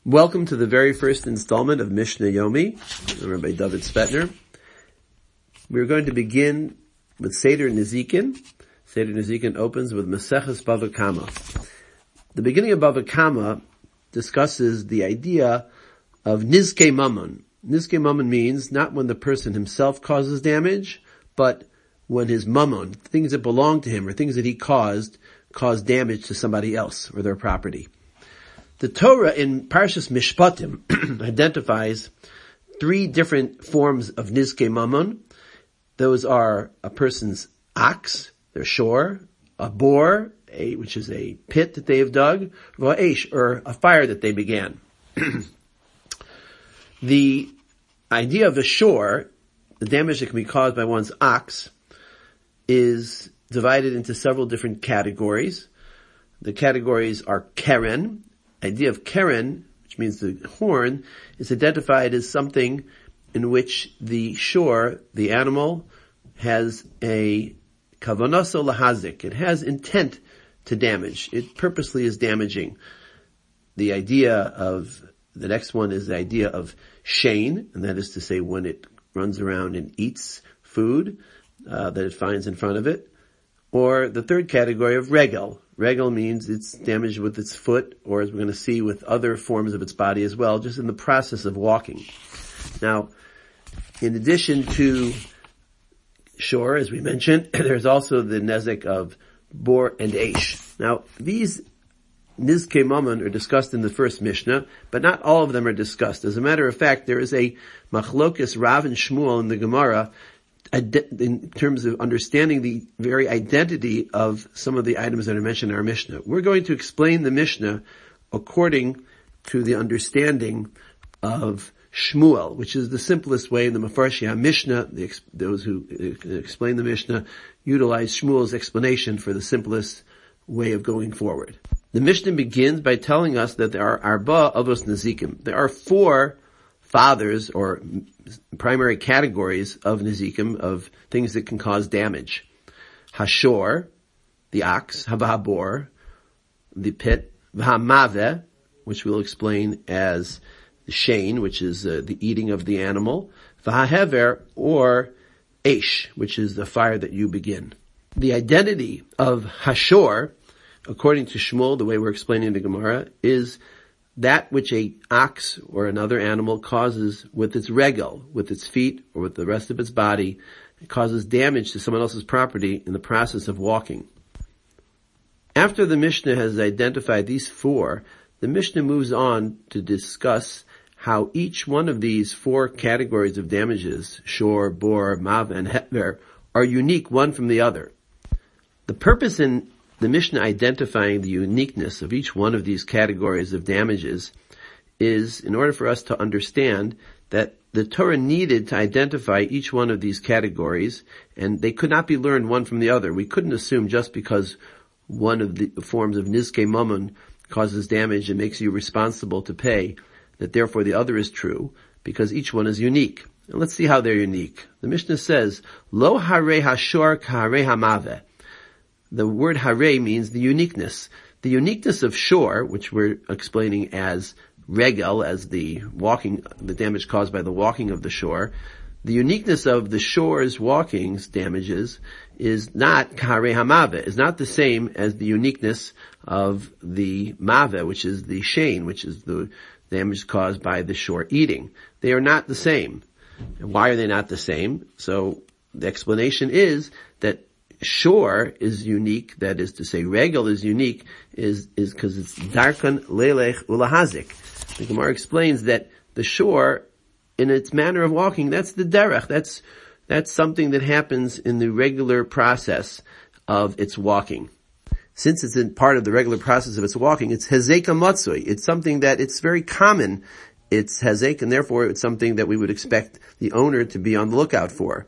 Welcome to the very first installment of Mishnah Yomi, Rabbi David Spetner. We're going to begin with Seder Nezikin. Seder Nezikin opens with Maseches Bava Kama. The beginning of Bava Kama discusses the idea of Nizkei Mammon. Nizkei Mammon means not when the person himself causes damage, but when his mammon, things that belong to him or things that he caused, cause damage to somebody else or their property. The Torah in Parshas Mishpatim identifies three different forms of Nizkei Mammon. Those are a person's ox, their shore, a bore, which is a pit that they have dug, or a fire that they began. The idea of a shore, the damage that can be caused by one's ox, is divided into several different categories. The categories are keren. The idea of keren, which means the horn, is identified as something in which the shore, the animal, has a kavanaso lahazik. It has intent to damage. It purposely is damaging. The next one is the idea of shein, and that is to say when it runs around and eats food that it finds in front of it. Or the third category of regel. Regel means it's damaged with its foot, or as we're going to see with other forms of its body as well, just in the process of walking. Now, in addition to shore, as we mentioned, there's also the nezek of bor and eish. Now, these Nizkei Mammon are discussed in the first Mishnah, but not all of them are discussed. As a matter of fact, there is a machlokes Rav and Shmuel in the Gemara in terms of understanding the very identity of some of the items that are mentioned in our Mishnah. We're going to explain the Mishnah according to the understanding of Shmuel, which is the simplest way in the Mefarshei Mishnah. Those who explain the Mishnah utilize Shmuel's explanation for the simplest way of going forward. The Mishnah begins by telling us that there are arba avos nezikim. There are four fathers or primary categories of nezikim, of things that can cause damage. Hashor, the ox, havahabor, the pit, vahamave, which we'll explain as the shein, which is the eating of the animal, vahahever, or eish, which is the fire that you begin. The identity of Hashor, according to Shmuel, the way we're explaining the Gemara, is that which a ox or another animal causes with its regel, with its feet or with the rest of its body. It causes damage to someone else's property in the process of walking. After the Mishnah has identified these four, the Mishnah moves on to discuss how each one of these four categories of damages, shor, bor, mav, and hever, are unique one from the other. The purpose in the Mishnah identifying the uniqueness of each one of these categories of damages is in order for us to understand that the Torah needed to identify each one of these categories, and they could not be learned one from the other. We couldn't assume just because one of the forms of Nizkei Mammon causes damage and makes you responsible to pay, that therefore the other is true, because each one is unique. And let's see how they're unique. The Mishnah says, Lo hare hashor kahare hamaveh. The word hare means the uniqueness. The uniqueness of shore, which we're explaining as regel, as the damage caused by the walking of the shore. The uniqueness of the shore's walking's damages is not kahare hamaveh, is not the same as the uniqueness of the maveh, which is the shein, which is the damage caused by the shore eating. They are not the same. And why are they not the same? So the explanation is that shore is unique, that is to say regel is unique, is because it's darkan lelech ulahazik. The Gemara explains that the shore, in its manner of walking, that's the derech, that's something that happens in the regular process of its walking. Since it's in part of the regular process of its walking, it's hezeka matzui. It's something that it's very common. It's hezek, and therefore it's something that we would expect the owner to be on the lookout for.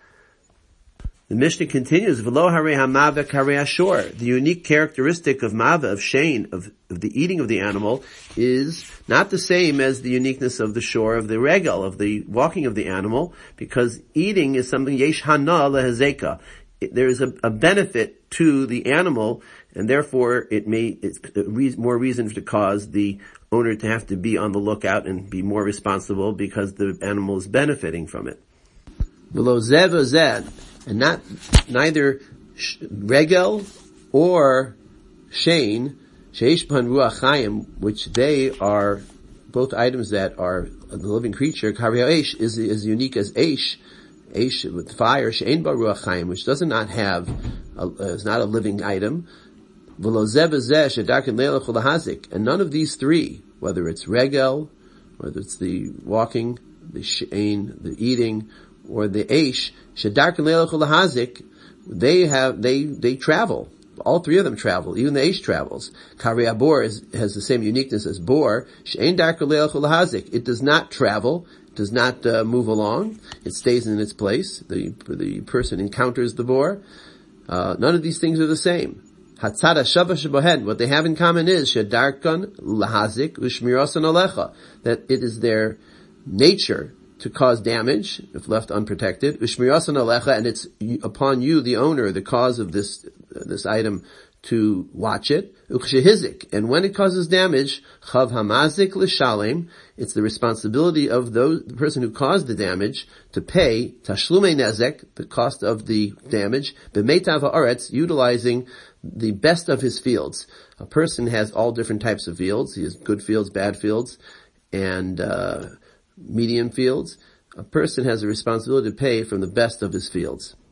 The Mishnah continues, V'lo harei hamaveh karei hashor. The unique characteristic of maveh, of shein, of the eating of the animal, is not the same as the uniqueness of the shore, of the regel, of the walking of the animal, because eating is something yesh hana lehezeka. There is a benefit to the animal, and therefore it's more reason to cause the owner to have to be on the lookout and be more responsible because the animal is benefiting from it. Below zev or zed, and neither regel or shein, sheish pan ruach chayim, which they are both items that are the living creature. Kari ha'esh is as unique as eish with fire, she'ein ba ruach chayim, which is not a living item. V'lo zev zeh shedarken leilach ulahazik, and none of these three, whether it's regel, whether it's the walking, the she'ein, the eating, or the eish, shedarken leilach ulahazik, they travel. All three of them travel. Even the eish travels. Kari abor has the same uniqueness as bor. She'ein darken leilach ulahazik. It does not travel. Does not move along. It stays in its place. The person encounters the bor. None of these things are the same. Hatzada shava shabohen. What they have in common is shedarkan lahazik u'shmirasan alecha. That it is their nature to cause damage if left unprotected. U'shmirasan alecha, and it's upon you, the owner, the cause of this item, to watch it. Ukshehizik, and when it causes damage, chav hamazik l'shalem, it's the responsibility of the person who caused the damage to pay tashlume nezek, the cost of the damage, b'meitav haaretz, utilizing the best of his fields. A person has all different types of fields. He has good fields, bad fields, and medium fields. A person has a responsibility to pay from the best of his fields.